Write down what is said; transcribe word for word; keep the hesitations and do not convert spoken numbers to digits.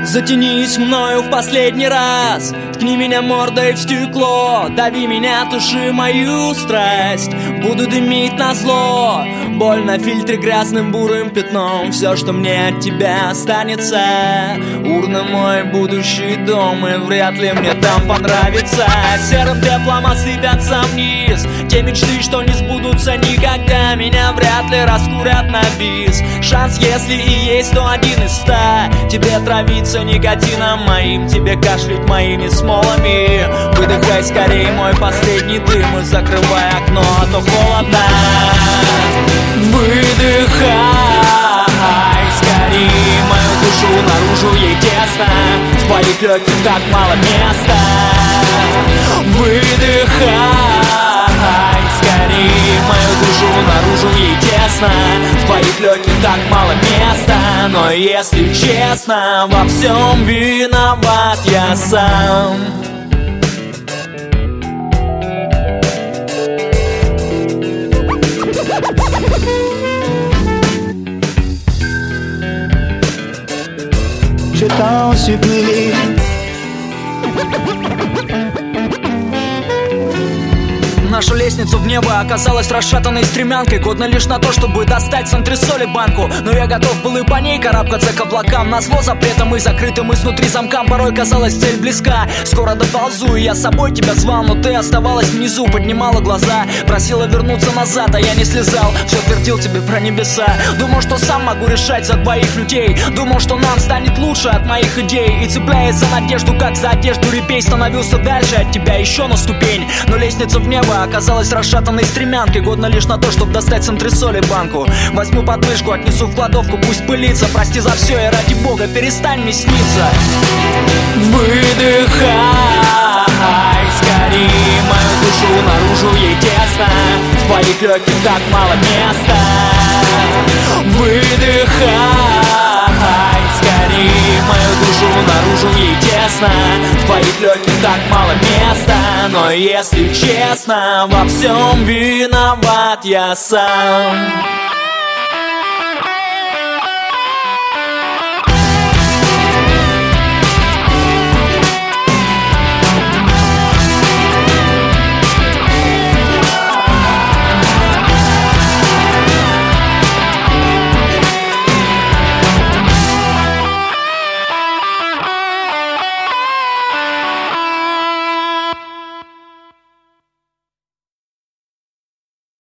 Затянись мною в последний раз, ткни меня мордой в стекло, дави меня, туши мою страсть. Буду дымить назло, боль на фильтре грязным бурым пятном. Все, что мне от тебя останется, урна мой будущий дом, и вряд ли мне там понравится. Серым теплом осыпятся вниз те мечты, что не сбудутся никогда. Меня вряд ли раскурят на бис. Шанс, если и есть, то один из ста. Тебе травиться никотином моим, тебе кашлять моими смолами. Выдыхай скорее мой последний дым и закрывай окно, а то холодно. Выдыхай скорее мою душу наружу, ей тесно. В твоих легких так мало места. Выдыхай скорее мою душу наружу, ей тесно. В твоих легких так мало места. Но если честно, во всем виноват я сам. Je t'en supplie. Наша лестница в небо оказалась расшатанной стремянкой, годна лишь на то, чтобы достать с антресоли банку. Но я готов был и по ней карабкаться к облакам. Назло запретом и закрытым изнутри замкам. Порой казалась цель близка, скоро доползу, и я с собой тебя звал. Но ты оставалась внизу, поднимала глаза, просила вернуться назад, а я не слезал. Все твердил тебе про небеса. Думал, что сам могу решать за двоих людей. Думал, что нам станет лучше от моих идей. И цепляясь за надежду, как за одежду репей, становился дальше от тебя еще на ступень. Но лестница в небо оказалась расшатанной стремянкой, годна лишь на то, чтобы достать с антресоли банку. Возьму подмышку, отнесу в кладовку, пусть пылится. Прости за все и ради бога перестань мне сниться. Выдыхай скорее мою душу наружу, ей тесно. В твоих легких так мало места. Выдыхай скорее мою душу наружу, ей тесно. В твоих легких так мало места. Но если честно, во всем виноват я сам.